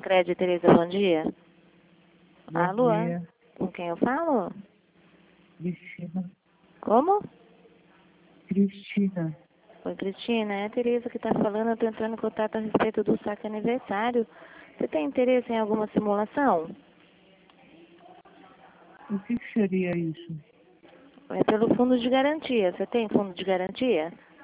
Sicredi, Tereza, bom dia. Bom Alô? dia, Com quem eu falo? Cristina. Como? Cristina, Oi, Cristina, é a Tereza que está falando. Eu estou entrando em contato a respeito do saque aniversário. Você tem interesse em alguma simulação? o que seria isso? É pelo fundo de garantia. Você tem fundo de garantia?